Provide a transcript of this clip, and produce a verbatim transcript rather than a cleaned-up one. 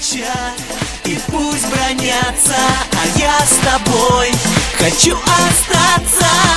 кричат и пусть бронятся, а я с тобой хочу остаться.